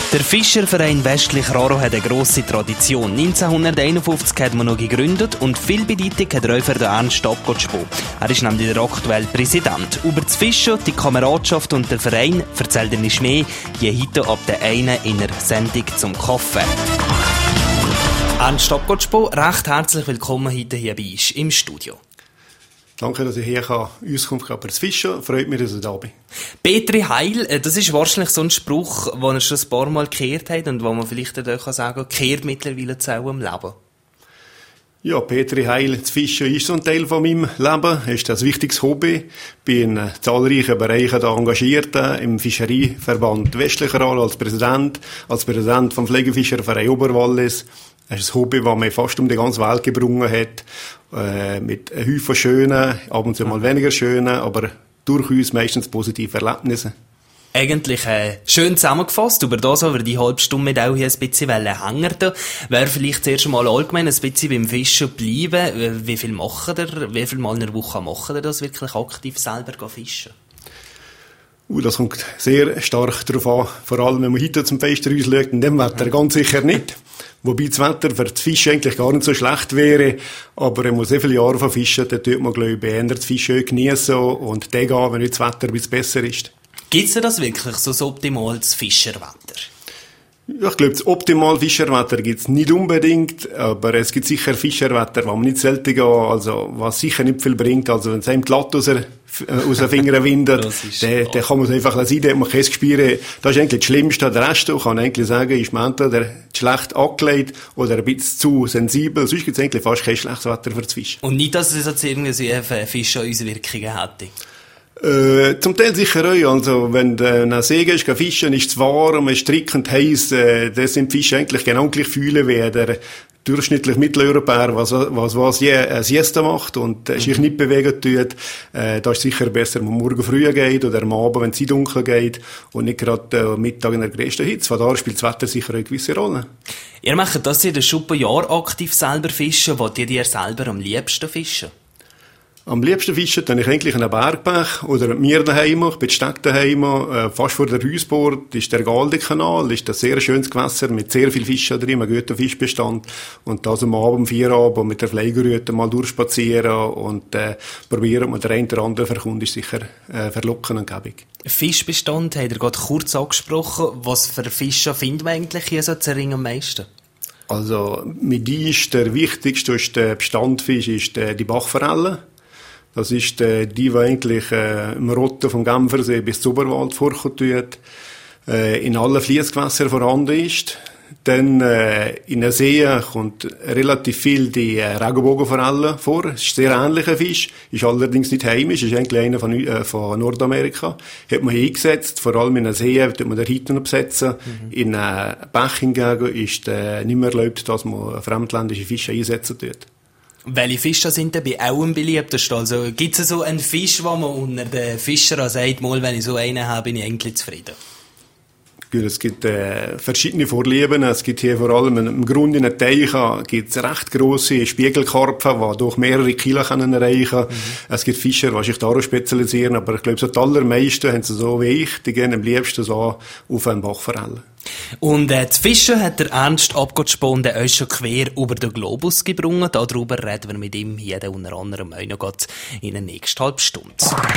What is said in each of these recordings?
Der Fischerverein Westlich Raro hat eine grosse Tradition. 1951 hat man noch gegründet und viel Bedeutung hat er auch für den Ernst Abgottspo. Er ist nämlich der aktuelle Präsident. Über das Fischen, die Kameradschaft und den Verein erzählt er nicht mehr, je heute ab der einen in der Sendung zum Kaffee. Ernst Abgottspo, recht herzlich willkommen heute hier bei uns im Studio. Danke, dass ich hier Auskunft geben kann über das Fischen. Freut mich, dass ich da bin. Petri Heil, das ist wahrscheinlich so ein Spruch, den er schon ein paar Mal gekehrt hat und wo man vielleicht auch sagen kann, kehrt mittlerweile zu auch im Leben. Ja, Petri Heil, das Fischen ist so ein Teil von meinem Leben. Es ist ein wichtiges Hobby. Ich bin in zahlreichen Bereichen da engagiert, im Fischereiverband Westlich Raro als Präsident vom Pflegefischerverein Oberwallis. Es ist ein Hobby, das mich fast um die ganze Welt gebrungen hat, mit einem Haufen schönen, ab und zu mal weniger schönen, aber durchaus meistens positive Erlebnissen. Eigentlich schön zusammengefasst, über das, aber die halbe Stunde mit auch hier ein bisschen hängen. Wäre vielleicht zuerst mal allgemein ein bisschen beim Fischen bleiben. Wie viel macht ihr? Wie viel Mal in der Woche macht ihr das wirklich aktiv selber fischen? Das kommt sehr stark darauf an. Vor allem, wenn man heute zum Fenster rausschaut, in dem Wetter ganz sicher nicht. Wobei das Wetter für das Fischen eigentlich gar nicht so schlecht wäre. Aber man muss sehr viele Jahre von Fischen, dann tut man, glaube ich, eher das Fischen geniessen und dann gehen, wenn nicht das Wetter ein bisschen besser ist. Gibt es das wirklich, so ein optimales Fischerwetter? Ja, ich glaube, das optimale Fischerwetter gibt es nicht unbedingt, aber es gibt sicher Fischerwetter, wo man nicht selten geht, also was sicher nicht viel bringt. Also wenn es einem glatt aus den Fingern windet, dann kann man es einfach sein, dann hat man kein Gespür. Das ist eigentlich das Schlimmste. Der Rest kann eigentlich sagen, ist man entweder schlecht angelegt oder ein bisschen zu sensibel. Sonst gibt es eigentlich fast kein schlechtes Wetter für das Fischen. Und nicht, dass es jetzt irgendwie so eine Fischauswirkungen hätte? Zum Teil sicher auch. Also, wenn du an einen See gehst, fischen, ist es warm, es ist drückend heiß, das sind die Fische eigentlich genau gleich fühlen wie der durchschnittliche Mitteleuropäer, was je Siesta macht und sich nicht bewegen tut. Da ist es sicher besser, wenn man morgen früh geht oder am Abend, wenn es dunkel geht und nicht gerade Mittag in der grössten Hitze. Von daher spielt das Wetter sicher eine gewisse Rolle. Ihr macht das in schon ein paar Jahren aktiv selber fischen. Wollt ihr dir selber am liebsten fischen? Am liebsten fischen dann ich eigentlich in einem Bergbach oder mir daheim, ich bin Steck daheim, fast vor der Hausbord ist der Galdi-Kanal, ist ein sehr schönes Gewässer mit sehr viel Fischen drin, einem guten Fischbestand und das am Abend 4 Uhr mit der Pflegerüte mal durchspazieren und probieren, und der eine oder andere Verkund ist sicher verlockend und gäbig. Fischbestand, habt ihr gerade kurz angesprochen, was für Fische findet man eigentlich hier so zu Ring am meisten? Also mit ist der wichtigste Bestandfisch ist die Bachforelle. Das ist die eigentlich im Rotten vom Genfersee bis zum Oberwald vorkommt, in allen Fliessgewässern vorhanden ist. Dann in den Seen kommt relativ viel die Regenbogenforelle vor. Es ist ein sehr ähnlicher Fisch, ist allerdings nicht heimisch, ist eigentlich einer von Nordamerika. Hat man eingesetzt, vor allem in den Seen tut man den Hiten noch besetzen. In Bach hingegen ist nicht mehr erlaubt, dass man fremdländische Fische einsetzen tut. Welche Fische sind denn bei auch am beliebtesten? Also, gibt es so einen Fisch, wo man unter den Fischern sagt, mal, wenn ich so einen habe, bin ich eigentlich zufrieden? Gut, es gibt verschiedene Vorlieben. Es gibt hier vor allem im Grund in den Teichen gibt's recht grosse Spiegelkarpfen, die durch mehrere Kilo können erreichen. Es gibt Fischer, die sich darauf spezialisieren, aber ich glaube, so die allermeisten haben so wie ich, die gehen am liebsten so auf einen Bachforelle. Und das Fischen hat der Ernst Abgottspo uns schon quer über den Globus gebrungen. Darüber reden wir mit ihm hier unter anderem auch noch in der nächsten halben Stunde.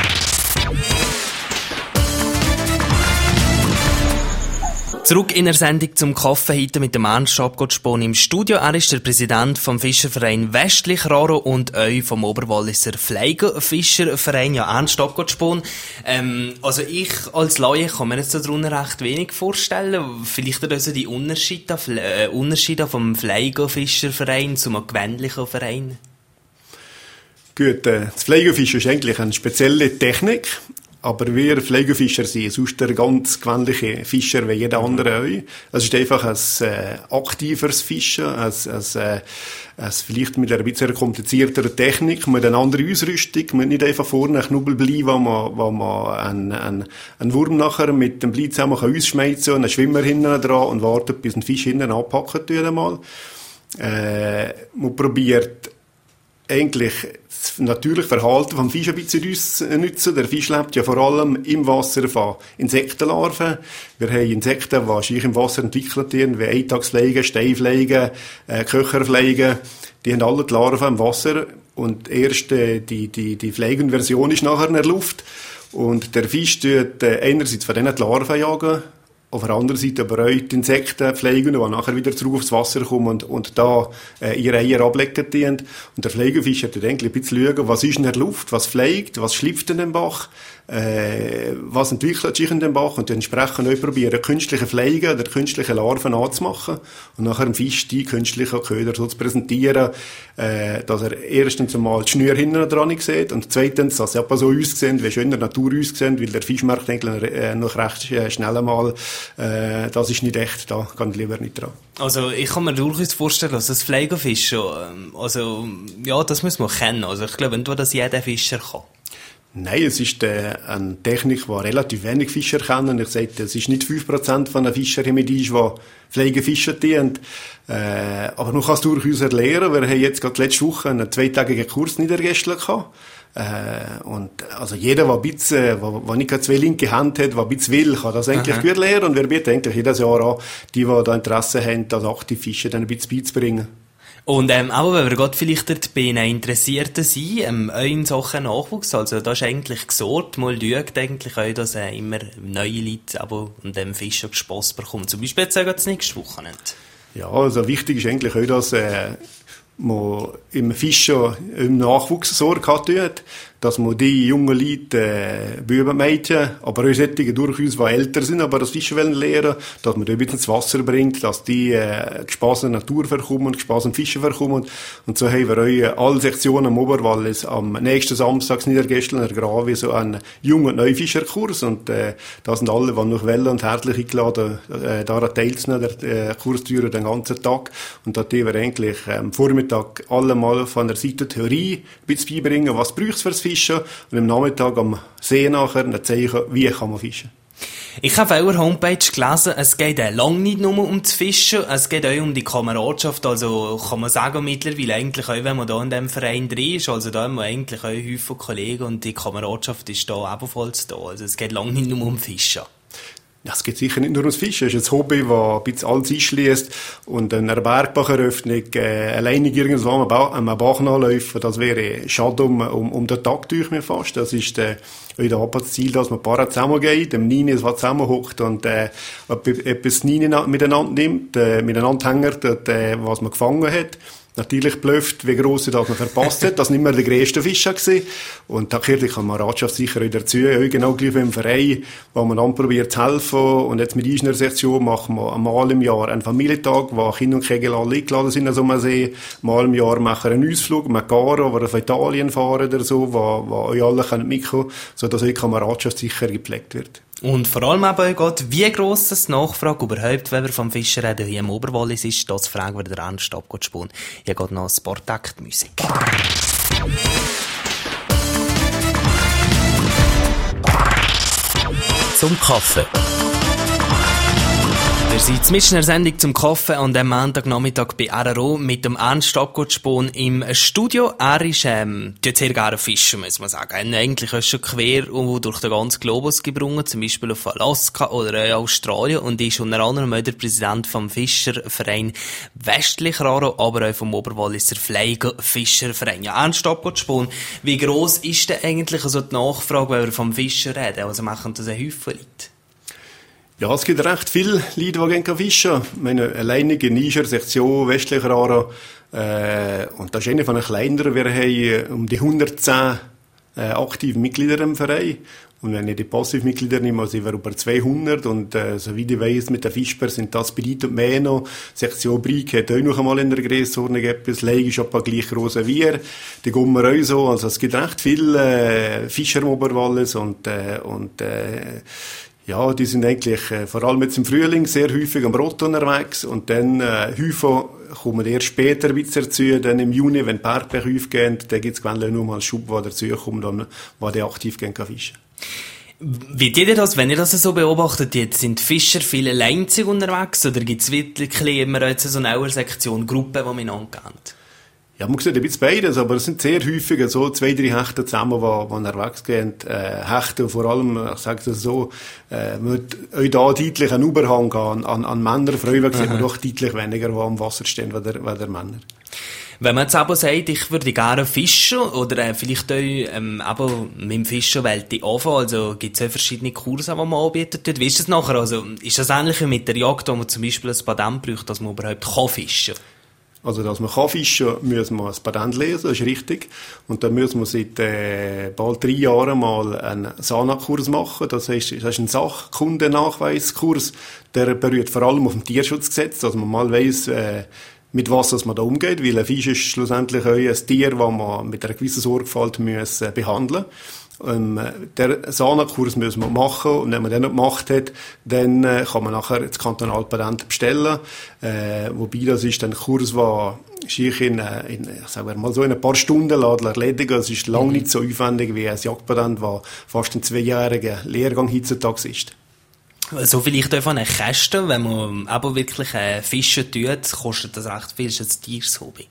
Zurück in der Sendung zum Kaffee heute mit dem Ernst Abgottspo im Studio. Er ist der Präsident vom Fischerverein Westlich Raro und auch vom Oberwalliser Pflegefischerverein. Ja, Ernst Abgottspo. Also ich als Laie kann mir jetzt darunter recht wenig vorstellen. Vielleicht also die Unterschiede vom Pflegefischerverein zum gewöhnlichen Verein. Gut, das Pflegefischen ist eigentlich eine spezielle Technik. Aber wir Pflegefischer sind sonst der ganz gewöhnliche Fischer wie jeder andere auch. Es ist einfach ein aktiveres Fischen, ein vielleicht mit einer bisschen komplizierteren Technik, mit einer anderen Ausrüstung, mit nicht einfach vorne ein Knubbelblei, wo man einen Wurm nachher mit dem Blei zusammen ausschmeißen kann, einen Schwimmer hinten dran und wartet, bis ein Fisch hinten anpacken tut einmal. Man probiert eigentlich das natürliche Verhalten vom Fisch ein bisschen nutzen. Der Fisch lebt ja vor allem im Wasser von Insektenlarven. Wir haben Insekten, die sich im Wasser entwickelt werden, wie Eintagsfliegen, Steinfliegen, Köcherfliegen. Die haben alle die Larven im Wasser und erst die Fliegenversion ist nachher in der Luft. Und der Fisch tut einerseits von denen die Larven jagen, auf der anderen Seite aber auch die Insekten pflegen, die nachher wieder zurück aufs Wasser kommen und da ihre Eier ablecken dienen. Und der Pflegefischer tut eigentlich ein bisschen schauen, was ist in der Luft, was fliegt, was schlüpft in den Bach, was entwickelt sich in dem Bach und entsprechend auch probieren, künstliche Fliegen oder künstliche Larven anzumachen und nachher dem Fisch die künstlichen Köder so zu präsentieren, dass er erstens einmal die Schnür hinten dran sieht und zweitens, dass sie etwa so aussehen, wie schön in der Natur aussehen, weil der Fisch merkt eigentlich noch recht schnell einmal, das ist nicht echt, da kann ich lieber nicht dran. Also ich kann mir durchaus vorstellen, dass das Pflegefisch, also ja, das muss man kennen. Also ich glaube nicht, dass jeder Fischer kann. Nein, es ist eine Technik, die relativ wenig Fischer kennen. Ich sage, es ist nicht 5% von den Fischern, die Pflegefischer dienen. Aber man kann es durchaus erlernen. Wir haben jetzt gerade letzte Woche einen 2-tägigen Kurs Niedergästler gehabt. Und also jeder, der ein bisschen, der nicht gerade 2 linke Hände hat, der ein bisschen will, kann das eigentlich gut lernen. Und wir bieten eigentlich jedes Jahr an, die da Interesse haben, das aktiv Fischen dann ein bisschen beizubringen. Und auch wenn wir gerade vielleicht bei den Interessierten sind, auch in Sachen Nachwuchs, also da ist eigentlich gesorgt, mal schaut eigentlich auch, dass immer neue Leute aber an dem Fischen Spass bekommen. Zum Beispiel jetzt das nächste Wochenende. Ja, also wichtig ist eigentlich auch, dass man im Fischen im Nachwuchs Sorge hat, dass man die jungen Leute, Buben, Mädchen, aber auch solche durchaus, die älter sind, aber das Fischen wollen lernen, dass man die ein bisschen ins Wasser bringt, dass die Spass an Natur verkommen, Spass am Fischen verkommen. Und so haben wir auch alle Sektionen am Oberwallis am nächsten Samstag Niedergästler Gravi so einen Jung- und Neufischerkurs und da sind alle, die noch wollen und herzlich eingeladen, daran teilzunehmen. Der Kurs dauert den ganzen Tag und da wir eigentlich am Vormittag alle mal von der Seite Theorie ein bisschen beibringen, was braucht es fürs Fischen und am Nachmittag am See nachher zeigen, wie kann man fischen. Ich habe auf eurer Homepage gelesen, es geht lange nicht nur um das Fischen, es geht auch um die Kameradschaft, also kann man sagen mittlerweile eigentlich auch, wenn man da in diesem Verein drin ist, also da haben wir eigentlich auch Häufig Kollegen und die Kameradschaft ist da ebenfalls da, also es geht lange nicht nur um Fischen. Ja, es geht sicher nicht nur ums Fischen. Es ist ein Hobby, das ein bisschen alles einschliesst. Und eine Bergbacheröffnung, alleinig irgendwo am Bach nachlaufen, das wäre schade um den Tag durch mir fast. Das ist, wieder das Ziel, dass man ein paar zusammengeht, dem Nini was zusammenhockt und, etwas Nini miteinander nimmt, miteinander hängt, was man gefangen hat. Natürlich blöfft, wie gross das man verpasst hat. Das war nicht mehr der grösste Fisch gewesen. Und da gehört die Kameradschaft sicher auch dazu. Ja, genau gleich wie im Verein, wo man dann probiert zu helfen. Und jetzt mit einer Sektion machen wir einmal im Jahr einen Familientag, wo Kinder und Kegel alle eingeladen sind an so einem See. Mal im Jahr machen wir einen Ausflug mit Garo, wo wir von Italien fahren oder so, wo euch alle mitkommen können, sodass eure Kameradschaft sicher gepflegt wird. Und vor allem eben geht, wie gross das Nachfrage überhaupt, wenn wir vom Fischen reden, hier im Oberwallis ist, das fragen wir den Ernst Abgott-Spohn. Hier geht noch Sportact-Musik. Zum Kaffee. Wir sind mitten in der Sendung zum Kaffee an dem Montagnachmittag bei RRO mit dem Ernst Abgott-Spohn im Studio. Er ist, tut sehr gerne fischen, muss man sagen. Er hat eigentlich auch schon quer durch den ganzen Globus gebrungen, zum Beispiel auf Alaska oder Australien und ist unter anderem auch der Präsident vom Fischerverein Westlich Raro, aber auch vom Oberwalliser Pflegefischerverein. Ja, Ernst Abgott-Spohn, wie gross ist denn eigentlich also die Nachfrage, wenn wir vom Fischen reden? Also machen das ein Haufen Leute? Ja, es gibt recht viele Leute, die gerne fischen. Ich meine, alleinige Nischer, Sektion, Westlich Raro. Und das ist eine von den kleineren. Wir haben um die 110 aktive Mitglieder im Verein. Und wenn ich die Passivmitglieder nehme, sind wir über 200. Und so wie ich weiss, mit den Fischbär sind das bedeutet mehr noch. Sektion Brieg hat auch noch einmal in der Grössenordnung etwas. Leig ist etwa gleich gross wie wir. Die gehen wir auch so. Also es gibt recht viele Fischer im Oberwallis ja, die sind eigentlich vor allem jetzt im Frühling sehr häufig am Brot unterwegs und dann häufig kommen erst später ein bisschen dazu, dann im Juni, wenn die Bergbäche aufgehen, dann gibt es nur mal einen Schub, der dazu kommt, wo die aktiv gehen kann fischen. Wie ihr das, wenn ihr das so beobachtet, jetzt sind Fischer viele einzig unterwegs oder gibt es wirklich immer jetzt so eine Sektion, Gruppe, die man ankennt? Ja, man sieht ein bisschen beides, aber es sind sehr häufig so 2, 3 Hechte zusammen, die unterwegs gehen. Hechte vor allem, ich sage es so, wird euch da deutlich ein Überhang an Männer. Frauen sieht man doch deutlich weniger, die am Wasser stehen, als der Männer. Wenn man jetzt aber sagt, ich würde gerne fischen, oder vielleicht auch aber mit dem Fischen Welt anfangen, also gibt es auch verschiedene Kurse, die man anbietet. Wie ist das nachher? Also ist das ähnlich wie mit der Jagd, wo man zum Beispiel ein Patent braucht, dass man überhaupt fischen kann? Also, dass man fischen kann, müssen wir ein Patent lesen, das ist richtig. Und dann müssen wir seit bald 3 Jahren mal einen SANA-Kurs machen. Das ist ein Sachkundennachweiskurs, der berührt vor allem auf dem Tierschutzgesetz, dass man mal weiss, mit was man da umgeht, weil ein Fisch ist schlussendlich auch ein Tier, das man mit einer gewissen Sorgfalt behandeln muss. Der SANA-Kurs müssen wir machen, und wenn man den noch gemacht hat, dann kann man nachher das Kantonalpatent bestellen, wobei das ist ein Kurs, der sich in sagen wir mal so, in ein paar Stunden erledigen. Es ist lange nicht so aufwendig wie ein Jagdpatent, das fast ein 2-jähriger Lehrgang heutzutage ist. So vielleicht auch von einem Kästen, wenn man aber wirklich Fischen tut, kostet das recht viel, ist das ein Tiershobby?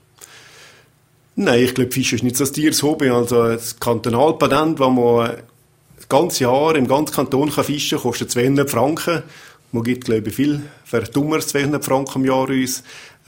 Nein, ich glaube, Fischen ist nicht so ein Tiershobby. Also das Kantonalpatent, das man das ganze Jahr im ganzen Kanton fischen kann, kostet 200 Franken. Man gibt, glaube ich, viel für dummeres 200 Franken im Jahr uns.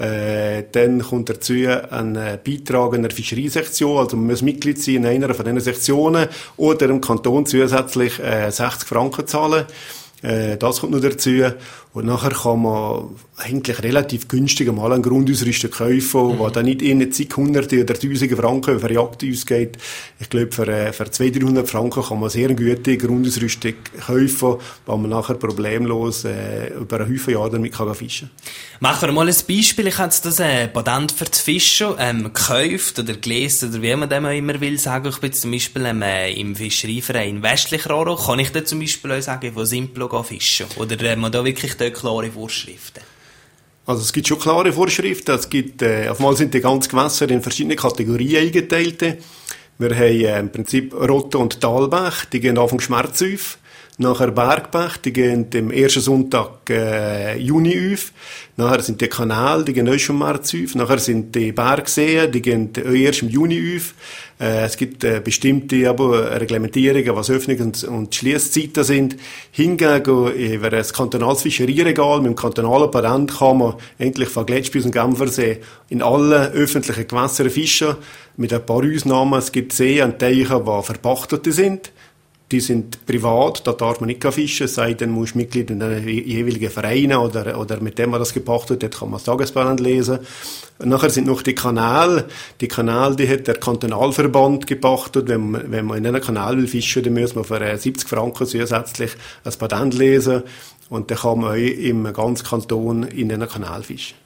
Dann kommt dazu ein Beitrag in der Fischereisektion, also man muss Mitglied sein in einer von diesen Sektionen oder im Kanton zusätzlich 60 Franken zahlen. Das kommt noch dazu. Und nachher kann man eigentlich relativ günstig mal eine Grundausrüstung kaufen, die dann nicht in zig Hunderte oder Tausende Franken für Jagd ausgeht. Ich glaube, für 200-300 Franken kann man sehr gute Grundausrüstung kaufen, weil man nachher problemlos über einen Haufen Jahre damit fischen kann. Machen wir mal ein Beispiel. Ich habe jetzt das Patent für das Fischen gekauft oder gelesen, oder wie man dem auch immer will sagen. Ich bin zum Beispiel im Fischereiverein Westlich-Raro. Kann ich da zum Beispiel auch sagen, von Simplo fischen? Oder haben wir da wirklich klare Vorschriften? Also es gibt schon klare Vorschriften. Es gibt, auf einmal sind die ganzen Gewässer in verschiedene Kategorien eingeteilt. Wir haben im Prinzip Rotte- und Talbach, die gehen Anfang März auf. Nachher Bergbach, die gehen am ersten Sonntag Juni auf. Nachher sind die Kanäle, die gehen auch schon im März auf. Nachher sind die Bergseen, die gehen auch erst im Juni auf. Es gibt bestimmte Reglementierungen, was Öffnungs- und Schliesszeiten sind. Hingegen, über das kantonales Fischereiregal mit dem kantonalen Patent kann man endlich von Gletsch bis zum Genfersee in allen öffentlichen Gewässern fischen. Mit ein paar Ausnahmen. Es gibt Seen und Teiche, die verpachtet sind. Die sind privat, da darf man nicht fischen, es sei denn, man ist Mitglied in den jeweiligen Vereinen oder mit dem man das gepachtet hat, kann man das Tagespatent lesen. Und nachher sind noch die Kanäle. Die Kanäle, die hat der Kantonalverband gepachtet. Wenn man in einem Kanal will fischen, dann muss man für 70 Franken zusätzlich ein Patent lesen. Und dann kann man auch im ganzen Kanton in einem Kanal fischen.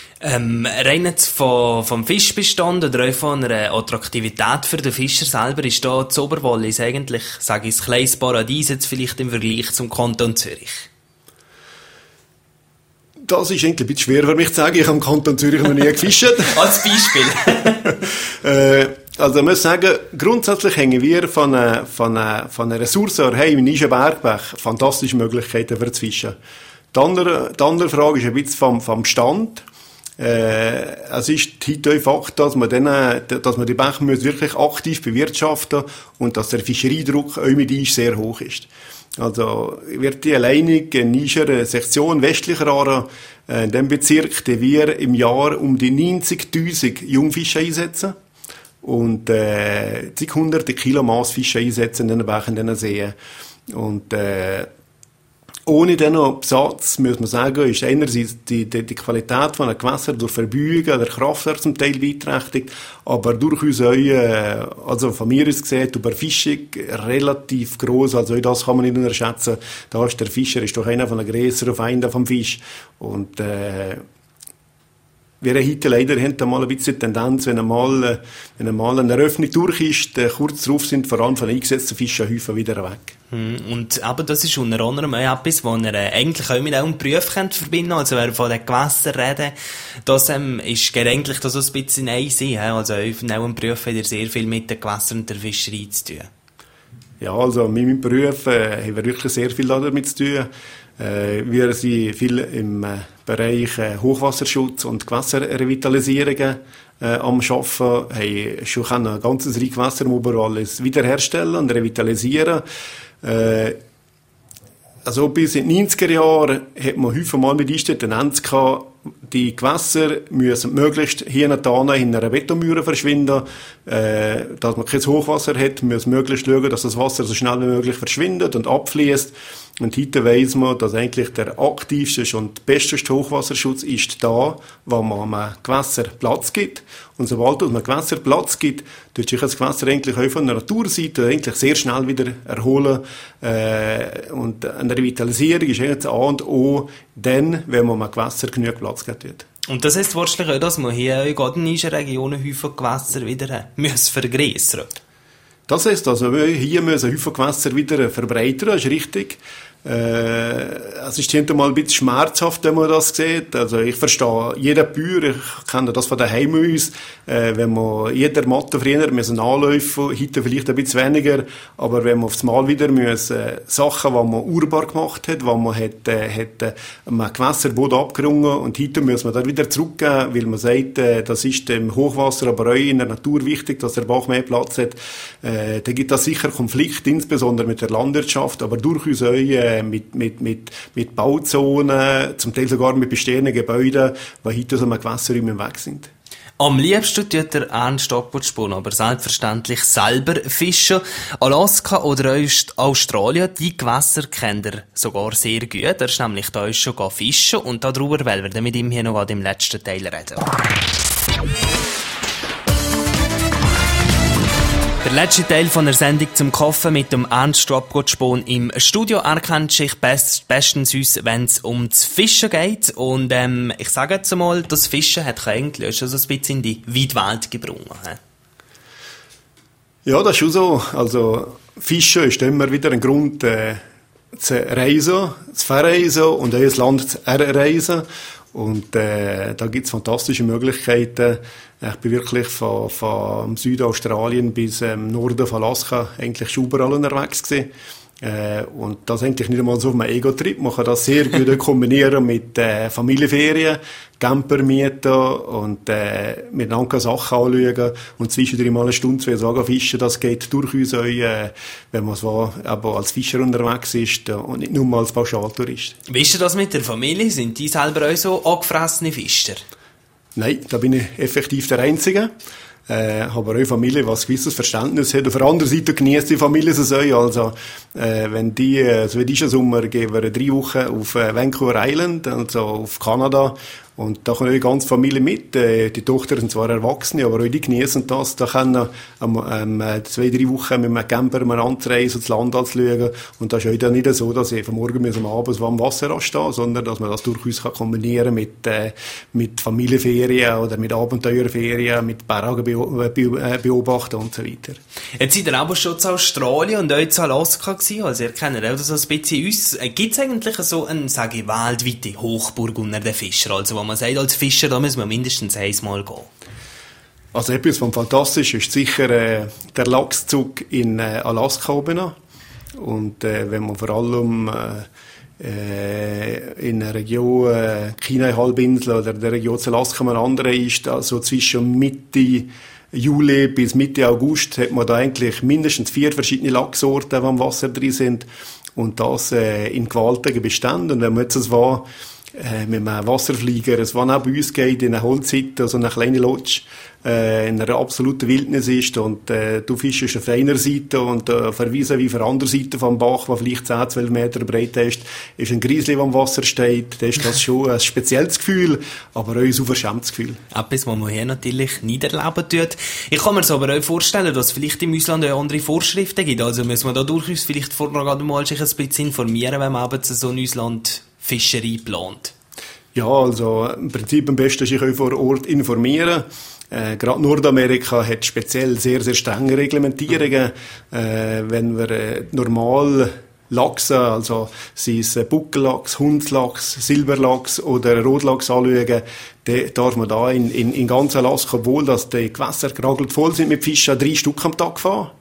Rein jetzt vom Fischbestand oder auch von einer Attraktivität für den Fischer selber ist da das Oberwallis eigentlich, sage ich, ein kleines Paradies jetzt vielleicht im Vergleich zum Kanton Zürich? Das ist eigentlich ein bisschen schwer für mich zu sagen. Ich habe im Kanton Zürich noch nie gefischt. Als Beispiel. Also ich muss sagen, grundsätzlich hängen wir von einer Ressource heim in Nischenbergbach fantastische Möglichkeiten für das Fischen. Die andere Frage ist ein bisschen vom Stand. Es ist heute ein Fakt, dass man die Bäche wirklich aktiv bewirtschaften und dass der Fischereidruck auch mit uns sehr hoch ist. Also wird die alleinige Nischer Sektion Westlicher Aare in dem Bezirk, die wir im Jahr um die 90.000 Jungfische einsetzen und zig hunderte Kilo Massfische einsetzen in den Bächen, in den Seen. Und ohne diesen Besatz, muss man sagen, ist einerseits die Qualität von einem Gewässer durch Verbeugung der Kraftwerk zum Teil beeinträchtigt, aber durchaus auch, also von mir aus gesehen, die Überfischung relativ gross, also auch das kann man nicht unterschätzen. Da ist der Fischer ist doch einer von den grösseren Feinden vom Fisch. Und wir heute leider haben mal ein bisschen Tendenz, wenn einmal eine Eröffnung durch ist, kurz darauf sind vor allem von den eingesetzten Fischenhäufen wieder weg. Und aber das ist unter anderem auch etwas, was ihr eigentlich auch mit einem Beruf verbinden könnt. Also wenn wir von den Gewässern reden, das ist eigentlich das ein bisschen ein sein. Also auch einem Beruf hat ihr sehr viel mit den Gewässern und der Fischerei zu tun. Ja, also mit meinem Beruf haben wir wirklich sehr viel damit zu tun. Wir sind viel im Bereich Hochwasserschutz und Gewässerrevitalisierung am Arbeiten, haben schon ein ganzes Reichwasser im Oberwallis wiederherstellen und revitalisieren. Also bis in den 90er Jahren hat man häufig mal mit Tendenz gehabt, die Gewässer müssen möglichst hier und da in einer Betonmauer verschwinden. Dass man kein Hochwasser hat, müssen möglichst schauen, dass das Wasser so schnell wie möglich verschwindet und abfließt. Und heute weiss man, dass eigentlich der aktivste und beste Hochwasserschutz ist da, wo man einem Gewässer Platz gibt. Und sobald man einem Gewässer Platz gibt, tut sich das Gewässer eigentlich auch von der Naturseite eigentlich sehr schnell wieder erholen. Und eine Revitalisierung ist eigentlich das A und O, dann, wenn man einem Gewässer genug Platz gibt. Und das heisst wahrscheinlich auch, dass man hier in goddenischen Regionen häufig Gewässer wieder vergrößern. Das heisst also, hier müssen häufig Gewässer wieder verbreitern, das ist richtig. Es ist hinterher mal ein bisschen schmerzhaft, wenn man das sieht. Also ich verstehe jeden Bauer, ich kenne das von daheim aus, wenn man jeder Matte früher müssen anlaufen, heute vielleicht ein bisschen weniger, aber wenn man aufs Mal wieder Sachen, die man urbar gemacht hat, wo man hat einen Gewässerboden abgerungen und heute müssen wir da wieder zurückgeben, weil man sagt, das ist im Hochwasser, aber auch in der Natur wichtig, dass der Bach mehr Platz hat. Da gibt es sicher Konflikte, insbesondere mit der Landwirtschaft, aber durchaus auch mit Bauzonen, zum Teil sogar mit bestehenden Gebäuden, die heute so einem Gewässerräumen weg sind. Am liebsten tut der Ernst Abbotspon aber selbstverständlich selber fischen. Alaska oder Australien, die Gewässer kennt er sogar sehr gut. Er ist nämlich da schon fischen und darüber wollen wir mit ihm hier noch im letzten Teil reden. Der letzte Teil von der Sendung zum Kaffee mit dem Ernst Abbotspon im Studio. Er kennt sich bestens aus, wenn es ums Fischen geht. Und ich sage jetzt einmal, das Fischen hat eigentlich schon so ein bisschen in die weite Welt gebrungen. Ja, das ist schon so. Also Fischen ist immer wieder ein Grund zu reisen, zu verreisen und auch das Land zu erreisen. Und da gibt's fantastische Möglichkeiten. Ich bin wirklich von Südaustralien bis Norden von Alaska eigentlich schon überall unterwegs gewesen. Und das eigentlich nicht einmal so auf einem Ego-Trip. Man kann das sehr gut kombinieren mit Familienferien, Camper mieten und miteinander Sachen anschauen und zwischendurch mal eine Stunde, 2 Tage fischen. Das geht durchaus auch, wenn man so aber als Fischer unterwegs ist und nicht nur als Pauschaltourist. Wie ist das mit der Familie? Sind die selber auch so angefressene Fischer? Nein, da bin ich effektiv der Einzige. Aber auch Familie, was ein gewisses Verständnis hat. Auf der anderen Seite genießt die Familie es auch. Also, wenn die, so wie diesen Sommer, gehen wir 3 Wochen auf Vancouver Island, also auf Kanada. Und da kommt auch die ganze Familie mit. Die Tochter sind zwar Erwachsene, aber auch die genießen das. Da können 2-3 Wochen mit einem Camper anzureisen, das Land anzuschauen. Und das ist auch dann nicht so, dass ich von morgen bis am Abend am Wasser anstehe, sondern dass man das durchaus kombinieren kann mit Familienferien oder mit Abenteuerferien, mit Bergen beobachten und so weiter. Jetzt seid ihr aber schon zu Australien und auch zu Alaska gewesen. Also ihr kennt auch so ein bisschen uns. Gibt es eigentlich so eine, sage ich, weltweite Hochburg unter den Fischern? Also wo man sagt, als Fischer, da müssen wir mindestens einmal gehen. Also etwas von fantastisch ist sicher der Lachszug in Alaska oben. Und wenn man vor allem in der Region Kenai-Halbinsel oder der Region Alaska am anderen ist, also zwischen Mitte Juli bis Mitte August hat man da eigentlich mindestens 4 verschiedene Lachsorten, die am Wasser drin sind. Und das in gewaltigen Beständen. Und wenn man jetzt das war, mit einem Wasserflieger, es war auch bei uns geht, in einer Holzhütte, so eine kleine Lodge, in einer absoluten Wildnis ist und du fischst auf einer Seite und verweisen wie auf der anderen Seite vom Bach, der vielleicht 10-12 Meter breit ist ein Grizzly, der am Wasser steht, dann ist das schon ein spezielles Gefühl, aber auch ein unverschämtes Gefühl. Etwas, was man hier natürlich nicht erleben tut. Ich kann mir es aber auch vorstellen, dass es vielleicht im Ausland auch andere Vorschriften gibt, also müssen wir da durchaus vielleicht vorher gerade mal sich ein bisschen informieren, wenn man eben so ein Ausland Fischerei plant? Ja, also im Prinzip am besten sich auch vor Ort informieren. Gerade Nordamerika hat speziell sehr, sehr strenge Reglementierungen. Wenn wir normal Lachse, also sei es Buckellachs, Hundslachs, Silberlachs oder Rotlachs anschauen, dann darf man da in ganz Alaska, obwohl dass die Gewässer geragelt voll sind mit Fischen, 3 Stück am Tag fahren.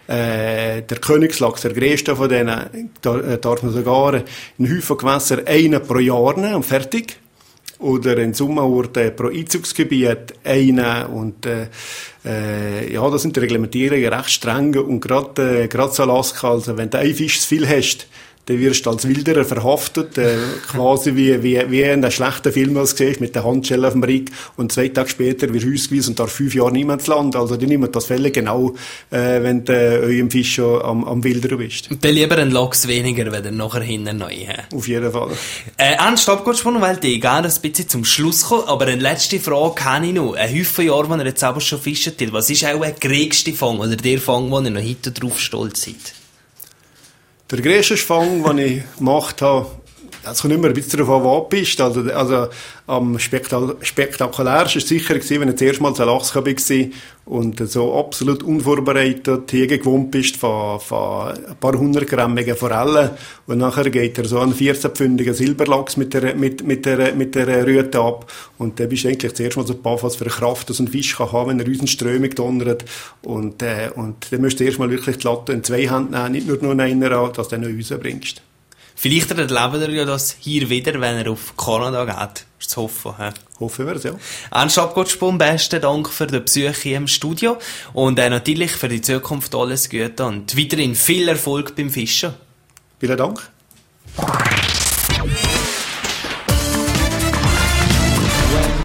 Der Königslachs, der grösste von denen, da darf man sogar in Haufen Gewässer einen pro Jahr nehmen und fertig. Oder in Sommerorten pro Einzugsgebiet einen und ja, da sind die Reglementierungen recht streng und gerade so Alaska, also wenn du einen Fisch zu viel hast, dann wirst du als Wilderer verhaftet, quasi wie in einem schlechten Film, was du siehst, mit der Handschelle auf dem Rig und 2 Tage später wirst du ausgewiesen und darf 5 Jahre niemand zu Land. Also die nehmen das völlig genau, wenn du eurem Fisch schon am Wildern bist. Dann lieber ein Lachs weniger, wenn er nachher hinten neu Auf jeden Fall. Ernst, Stabgottsprung, weil ich gerne ein bisschen zum Schluss kommen, aber eine letzte Frage habe ich noch. Ein Haufen Jahre, wenn ihr jetzt aber schon fischt, was ist auch der größte Fang oder der Fang, wo ihr noch heute drauf stolz seid? Der grösste Fang, den ich gemacht habe, es kommt immer ein bisschen darauf an, wo du bist. Also am spektakulärsten war sicher gewesen, wenn ich das erste Mal zu Alaska war und so absolut unvorbereitet hergewohnt bist von ein paar 100-grammigen Forellen und nachher geht so ein 14-pfündiger Silberlachs mit der Rüte ab und dann bist du eigentlich zuerst mal so baff, was für eine Kraft das ein Fisch kann haben, wenn er uns in Strömung donnert und dann musst du erst mal wirklich die Latte in 2 Händen nehmen, nicht nur in einer an, dass du dann noch rausbringst. Vielleicht erleben wir ja das hier wieder, wenn er auf Kanada geht. Ist zu hoffen. Hoffen wir es, ja. Ernst Stabgottsprung, besten Dank für den Besuch hier im Studio und natürlich für die Zukunft alles Gute und weiterhin viel Erfolg beim Fischen. Vielen Dank.